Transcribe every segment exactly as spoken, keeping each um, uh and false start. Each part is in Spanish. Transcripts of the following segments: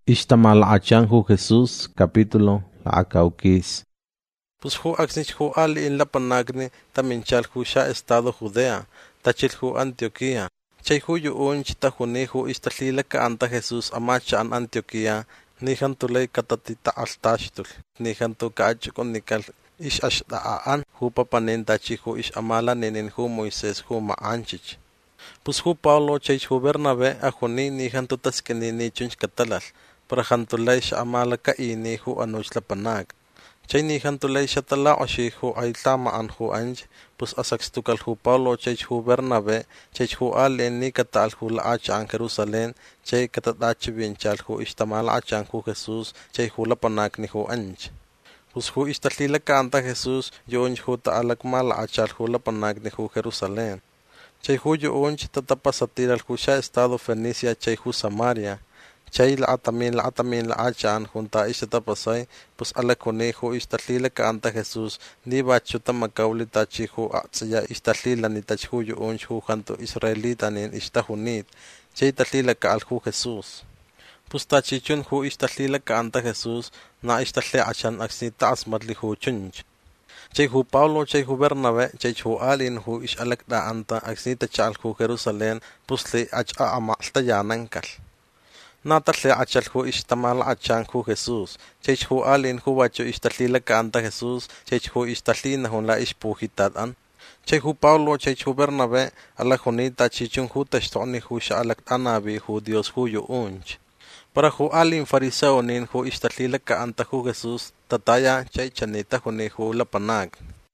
Ishtamal achanhu Jesús, capítulo Acaukis. Pues hu axnich hu ali in la panagni taminchal hu sha estado Judea, tachil hu Antioquía. Chay hu yu unch tahuni hu istalila ka anta Jesús amacha an Antioquía, nihan tulay katatita altashtul, nihan tu kaachukon nikal ish ashdaan hu papanin tachi hu ish amala ninin hu Moisés hu maanchich. Pues hu Paulo chay hu Bernabé ajuni nihan tu taskenini chunch katalal, para hantulay siya amala ka ini hu anuch la panag. Chay ni hantulay siya tala o siya hu ay tamaan hu anj, pues asakstugal hu Paulo chay hu Bernabé, chay hu alin ni katal hu la achan Jerusalén, chay katatachi binchal hu ishtamala achan hu Jesús, chay hu la panag ni hu anj. Pues hu ishtalila ka anta Jesús, yun hu taalak mala achal hu la panag ni hu Jerusalén. Chay hu yun tatapasatiral hu siya estado Fenicia chay hu Samaria. Chay la atamin la atamin la achan junta isha tapasay, pues ala conejo istalila ka anta Jesús, ni bachuta makawli tachihu atsaya istalila ni tachihu yuun hu hanto israelita nin istahunit, chay talila ka alhu Jesús. Pues tachichun hu istalila ka anta Jesús, na istale achan aksita asmatli hu chunch. Chay hu Paulo chay hu Bernabé, chay hu alin hu ish alakda anta aksita chal hu Jerusalén, pues li acha amalta yanankal. Natalhe achal hu ishtamal achan hu Jesús, chay hu alin hu wacho ishtalila ka anta Jesús, chay hu ishtalina hun la ishpuhitatan. Chay hu Paulo chay hu Bernabé, ala hunita chichun hu tashtoni hu sha alak anabi hu Dios hu yu unch. Para hu alin fariseo nin hu ishtalila ka anta hu Jesús, tataya chay chanita huni hu la panag.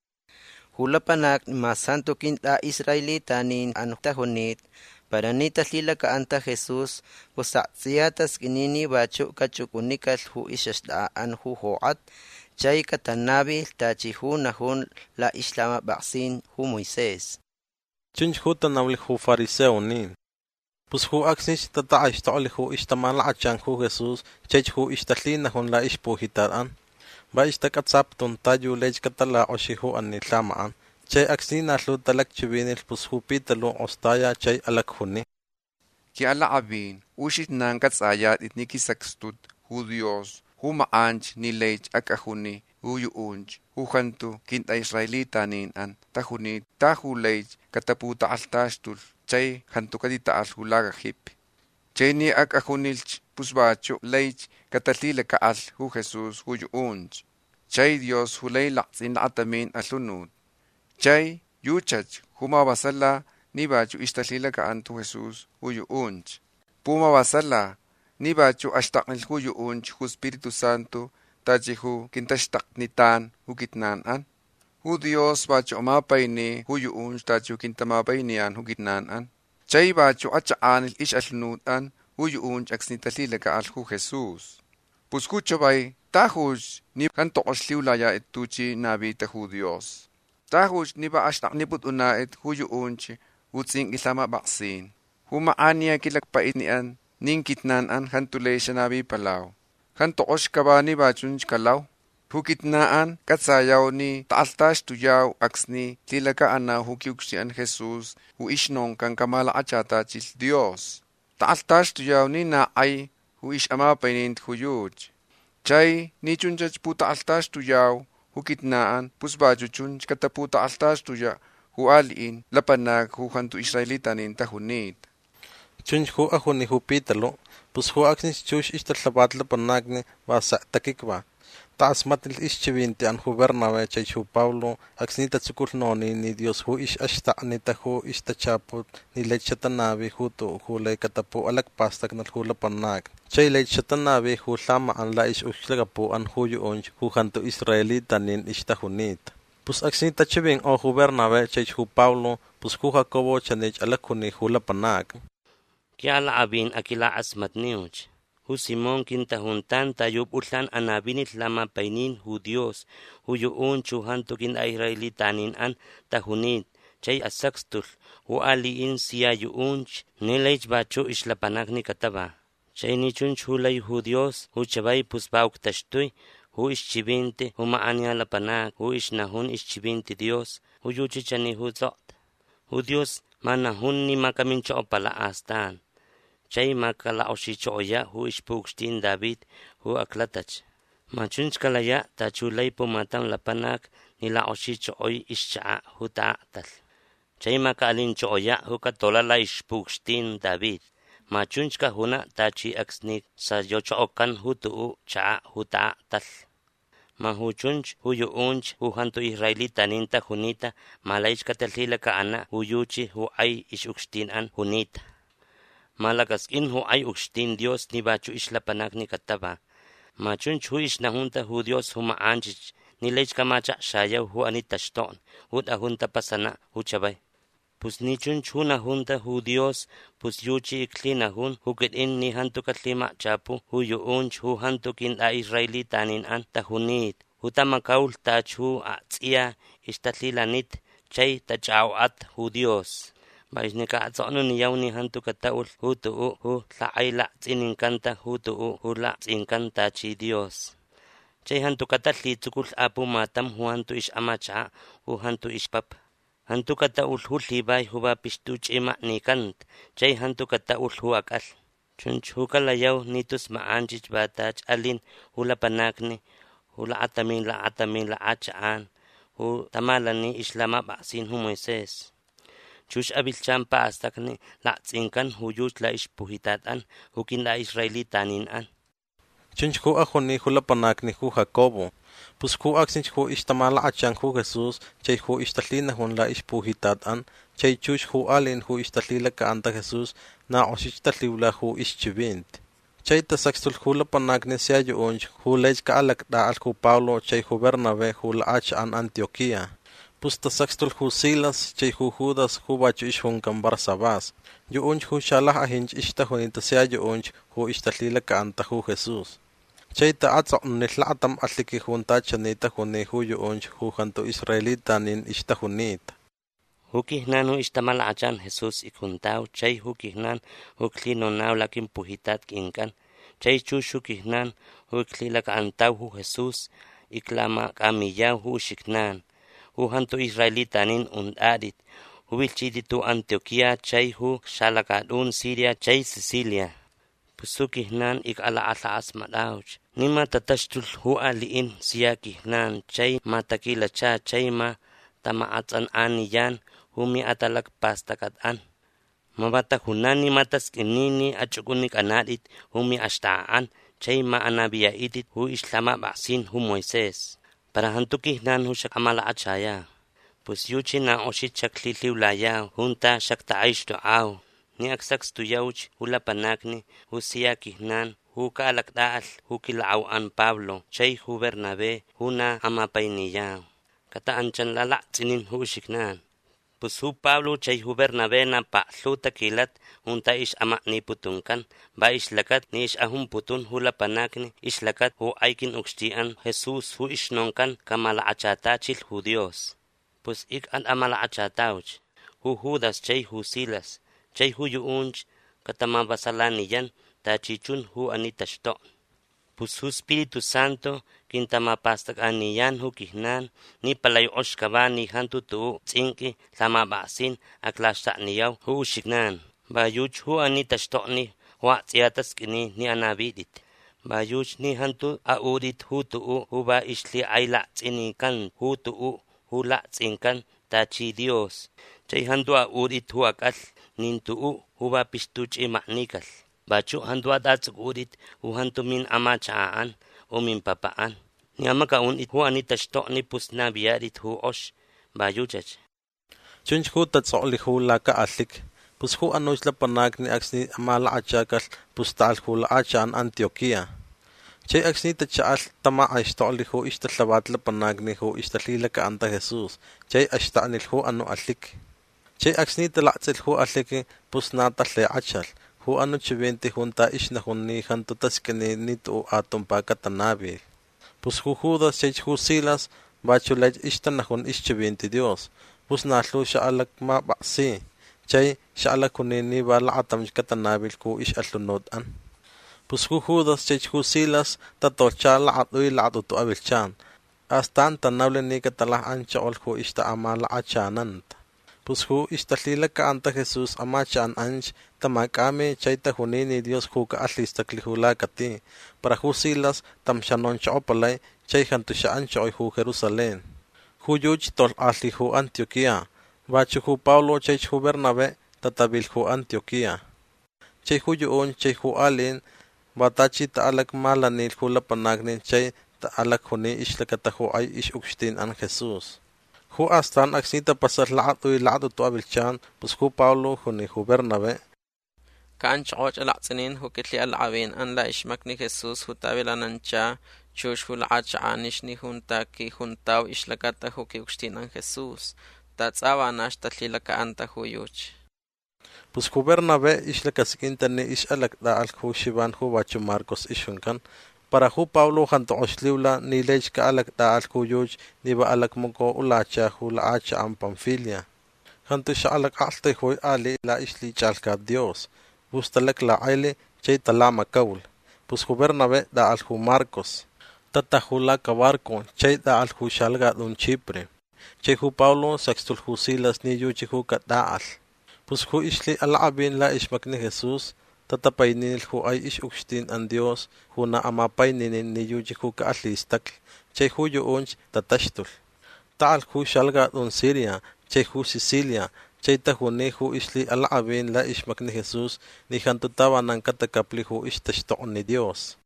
Hu la panag ma santo kinta Israelita nin anutahunit, para nita lila ka anta Jesús, kusa siyatas kinini bacho kachukunikal hu ishasdaan hu hoat, chay katanabi tachi hu nahun la islama baksin hu Moisés. Chunch hu tanawli hu fariseo nin. Pues hu aksnich tata ishtoli hu ishtamala achan hu Jesús, chay hu ishtalina hun la ishpuhitaran. Ba ishtakatsaptun tayu lech katala o shihu anilamaan. Chay aksina lu talak chibinil pus hupitalo ostaya chay alakhuni. Ki ala abin, ushit nang katsayat itniki sakstud, hu Dios, hu maanch ni lech akahuni, hu yuunch, hu hantu kinta Israelita nin an, tahuni tahu lech kataputa altashtul, chay hantu kadita al hulagahip. Chay ni akahunilch pusbacho lech katalila kaal hu Jesus hu yuunch. Chay Dios hu lay laksin atamin alunud. Chay yuchach huma basala ni bachu ishtalila ka antu Jesús huyu unch. Puma basala ni bachu ashtaknil huyu unch hu Espiritu Santo tachi hu kintashtak nitan hu kitnan an. Hu Dios bachu amapay ni huyu unch tachi hu kintamapay niyan hu kitnan an. Chay bachu achaanil ish alnud an huyu unch aksnitalila ka al hu Jesús. Puskucho bay tahuj ni kantoqosliulaya ituchi nabita hu Dios. Tahuj niba ashtak niput unait huyu unchi utsing islama baksin. Huma ania kilakpait nian ning kitnan an hantulay siya nabi palaw. Hantokosh kaba ni bachunch kalaw. Hukitnaan katsayaw ni taaltash tuyaw aksni tilaka ana hukiuksian Jesus hu ishnong kang kamala achata chis Dios. Taaltash tuyaw ni na ay hu ish amapainint huyuj. Chay ni chunchach puta altash tuyaw hukitnaan pusbajuchun kataputa altas tuya hu alin lapanag hu hantu Israelita nin tahunit. Chunch hu ahuni hu pitalo, pus hu aksnis chush ishtalhabat lapanagni basa takikba. Taas matil ischibinti an hu Bernabé chay hu Paulo aksnita tsukul noni ni Dios hu ish ashta nita hu ishtachaput ni lechatanabi hu tu hu lay katapu alakpastak nal hu lapanag. Chay lechatanabi hu lama an la ish uxlagapu an hu yuunch hu hantu Israelita nin ishtahunit. Pus aksnita chibing o hu Bernabé chay hu Paulo pus hu Jacobo chanich alakhuni hu lapanag. Kya la abin akila asmat niuch. Hu Simon kintahuntan tayub utlan anabinit lama painin hu Dios, hu yuun chuhan tukin Israelitanin an tahunit, chay asakstul, hu aliin siya yuunch, nilaych bacho islapanak ni kataba. Chay nichunch hulay hu Dios, hu chabay pusbauk tashtuy, hu ischibinte, hu maanya lapanak, hu isnahun ischibinte Dios, hu yuchichani hu zot. Hu Dios manahun ni makamincho pala astan. chay makala'oxicho'oya hu ixpu'uxtin David hu aklatach. Machunchkalaya tachulay pumatam lapanak nila'oxicho'oy ixcha'a hu ta'atal. Chay makaalincho'oya hu katolala ixpu'uxtin David. Machunchka huna tachi aksnik sa yocho'okan hu tu'u cha'a hu ta'atal. Mahuchunch hu yu'unch hu hantu israelitaninta hunita malaychkatalhila ka'ana hu yuchi hu ay ixuxtin'an hunita. Malakaskin hu ay uxtin Dios ni bachu ixlapanak ni kataba. Machunch hu ixnahunta hu Dios hu ma'anchich ni lechkamacha shayaw hu anitashto'n hu t'ahunta pasana hu chabay. Pus ni chunch hu nahunta hu Dios pus yuchi ikli nahun hu kit'in ni hantu katlima chapu hu yu'unch hu hantu kin'a israelitanin an tahunit hu tamakaul tach hu a'tz'iya ixtatlilanit chay tach'awat hu Dios. Baixnika atzo'nu niyaw ni hantu kata'ul hu tu'u hu tla'ay la'tz'ininkanta hu tu'u hu la'tz'inkanta chi Dios. Chay hantu katatlitsukul apu matam hu hantu ix'amacha hu hantu ixpap. Hantu kata'ul hu llibay hu ba pixtu ch'ima'nikant chay hantu kata'ul hu ak'al. Chunch hu kalayaw nitus ma'anchich batach alin hu lapanakni hu la'atamin la'atamin la'acha'an hu tamalani ixlamab'asin hu Moisés. Chush abilchan paastakni la'tz'inkan hu yuch la ixpujitat'an hu kinla israelitanin an. Chunch hu ajuni hu lapanakni hu Jacobo. Pus hu aksinch hu ixtamala'achan hu Jesús chay hu ixtalhinahun la ixpujitat'an chay chuch hu alin hu ixtalhilaka'anta Jesús na'oxixtalhiwla hu ixchivint. Chay tasakstul hu lapanakni sia yu'unch hu lechka'alakda'al hu Pablo chay hu Bernabé hu la'acha'an Antioquía. Pus tasakstul hu Silas chay hu Judas hu bachu ixjunkan Barsabás. Yu'unch hu xalaj ahinch ixtajunita sia yu'unch hu ixtalhilaka'anta hu Jesús. Chay ta'atzo'ni tla'atam aliki junta chanita juni hu yu'unch hu jantu israelitanin ixtajunita. Hu kihnan hu ixtamala'achan Jesús ikuntaw chay hu kihnan hu klinonaw lakin pujitat kinkan. Chay chush hu kihnan hu klilaka'antaw hu Jesús iklama kamiyaw hu xiknan. Hu hantu israelitanin und'adit hu bilchititu Antioquía chay hu xalakadun Siria chay Sicilia. Pusu kihnan ik'ala'ala'as madawch. Nima tatashtul hu ali'in siya kihnan chay matakilacha chay ma tama'atz'an aniyan hu mi atalak pastakat'an. Mabata hunani matask'inini ach'ukunik anadit hu mi ashta'an chay ma anabiya'itit hu ixlamab'asin hu Moisés. Para hantu kihnan hu xakamala'achaya. Pues yuchi na oxit xakliliwlaya junta xakta'ayxto'aw. Ni aksaks tuyawch hu lapanakni hu siya kihnan hu ka'alakda'al hu kila'aw'an Pablo chay hu Bernabé hu na amapayniyaw. Kata'anchan lala'tz'inin hu xiknan. Pues hu Pablo chay hu Bernabé na pa'lu takilat junta ix'ama'niputunkan ba ixlakat ni ix'ajumputun hu lapanakni ixlakat hu aykin uxti'an Jesús hu ixnonkan kamala'achatachil hu Dios. Pues ik'an amala'achatawch hu Judas chay hu Silas chay hu yu'unch katamabasalaniyan tachichun hu anitashto'. Pus hu Espíritu Santo kintamapastak'aniyan hu kihnan ni palay'ox kaba ni hantu tu'u tz'inki tlamab'asin aklaxta'niyaw hu uxiknan. Bayuch hu anitashto'ni hu a'tz'iatask'ini ni anabidit. Bayuch ni hantu a'udit hu tu'u hu ba ixli ay la'tz'inikan hu tu'u hu la'tz'inkan tachi Dios. Chay hantu a'udit hu ak'al nin tu'u hu ba pixtu ch'ima'nikal. Bachu hantu at'atz'uk'udit hu hantu min amacha'an o min papa'an. Ni amaka'unit hu anitashto'ni pus nabiyadit hu ox. Bayuchach. Chunch hu tatzo'li hu laka'alik. Pus hu anoch lapanakni aksni amala'achakal pus ta'al hu la'acha'an Antioquía. Chay aksni tacha'al tama'axto'li hu ixtalhabat lapanakni hu ixtalhilaka'anta Jesús. Chay axta'nil hu anu alik. Chay aksni tala'tzil hu aliki pus natalle'achal. Hu anu chivinti junta ixnajunni jantu taskini nitu atumpa katanabil. Pus hu Judas chay hu Silas bachu lech ixtanajun ixchivinti Dios. Pus nalhu xa'alak mab'asi. Chay xa'alak hunini ba la'atam katanabil ku ix'alunot'an. Pus hu Judas chay hu Silas tatolcha la'atuy la'atutu abilchan. Astan tanable ni katalaj'an cho'ol hu ixta'ama la'achananta. Pues hu istalila ka anta Jesús ama chan anch tamakame chayta hunini Dios hu ka alistakli hula kati para hu silas tam shanon chopalay chay hantu shaan choy hu Jerusalén. Hu yuch tol asli hu Antioquía. Bachu hu Paulo chay hu Bernabé tatabil hu Antioquía. Chay hu yuon chay hu alin batachi ta alak malanil hu lapanagnin chay ta alak huni islakata hu ay ish ukstin an Jesús. Hu astan aksita pasar laat uy laat to abilchan pues hu Paulo huni hu Bernabé. كان شعوج العسنين هو كتلي العبين أن لا إشمكني خصوص هو تابلا ننشا شوش هو العاج عانشني هون تاكي هون تاو إشلكاتا هو كيوكشتين أن خصوص تاتساوا ناش تتلي لك أنت هو يوج. Pues hu Bernabé ishlakaskintan ish alak da al hu shiban hu bachu Marcos ishunkan para hu Paulo hanto oshliwla ni lech ka alak da al hu yuj ni ba alak moko ulacha hu la acha am Pamfilia. Hanto sha alak alte hu ali la ishli chalka Dios. Bustalak la aile chay talama kaul. Pues hu Bernabé da al hu Marcos. Tata hu la kabarko chay da al hu shalga dun Chipre. Chay hu Paulo sextul hu Silas ni yuji hu kat da al. Pues hu ishli alabin la ishmakni Jesús tatapayninil hu ay ish ukstin an Dios hu na amapayninin ni yuji hu ka alistakl chay hu yuunch tatashtul. Taal hu shalga dun Siria chay hu Sicilia chay tahuni hu ishli alabin la ishmakni Jesús ni hantutawanan katakapli hu ishtashtoon ni Dios.